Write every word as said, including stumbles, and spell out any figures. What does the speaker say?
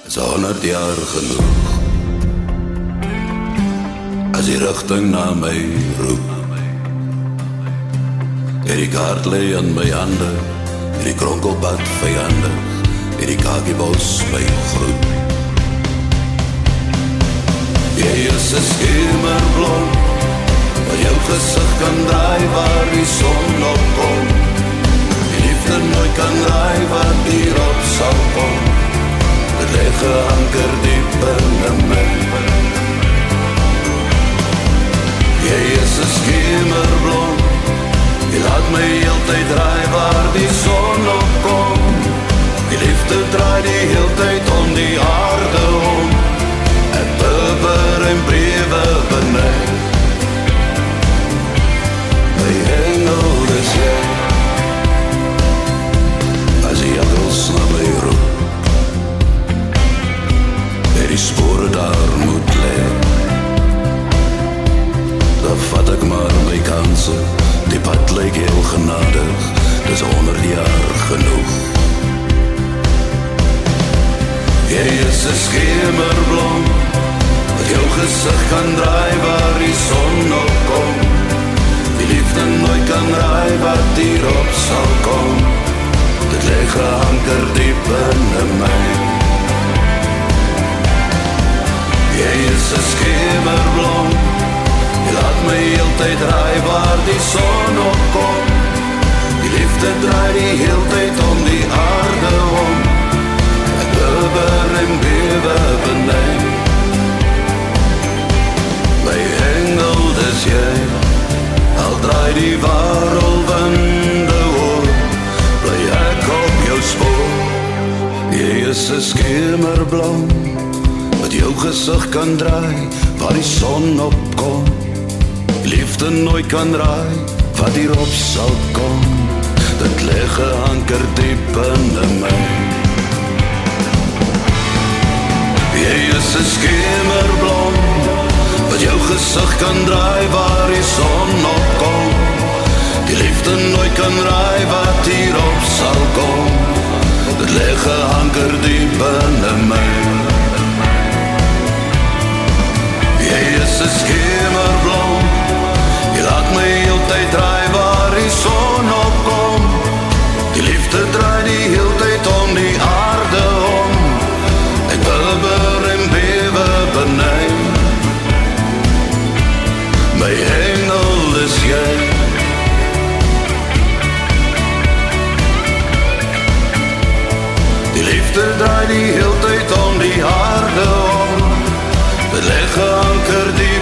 is honderd jaar genoeg. As die rigting na my roep, hierdie kaart lê in my hande, hierdie kronkelpad vyandig, hierdie kakiebos my groep. Jy is 'n skemerblom, waar jou gesig kan draai waar die son opkom. Die liefde nooit kan raai wat hierop sal kom. Dit lê geanker diep in my. Jy is 'n skemerblom, jy laat my heeltyd draai waar die son opkom. Die liefde draai die heeltyd om die aarde om. Ek bibber en brewe benei. My engel is jy, as die jakkels na my roep, en die spore daar moet lê. Dan vat ek maar my kanse, die pad lyk heel genadig, dis honderd jaar genoeg. Jy is 'n skemerblom, wat jou gesig kan draai waar die son opkom. Die liefde nooit kan raai wat hierop sal kom. Dit lê geanker diep in my. Jy is 'n skemerblom, jy laat my heeltyd draai waar die son opkom. Die liefde draai die heeltyd om die aarde om. Ek bibber en bewe benei. My engel dis jy, al draai die wêreldwinde oor, bly ek op jou spoor. Jy is 'n skemerblom, wat jou gesig kan draai waar die son opkom. Liefde nooit kan raai wat hierop sal kom. Dit lê geanker diep in my. Jy is 'n skemerblom, wat jou gesig kan draai waar die son opkom. Die liefde nooit kan raai wat hierop sal kom. Dit lê geanker diep in my. Jy is 'n skemerblom, jy laat my heeltyd draai waar die son opkom. Die liefde draai die heeltyd om die aarde om. Ek bibber en bewe benei. My engel is jy. Die liefde draai die heeltyd om die aarde om. Dit lê geanker die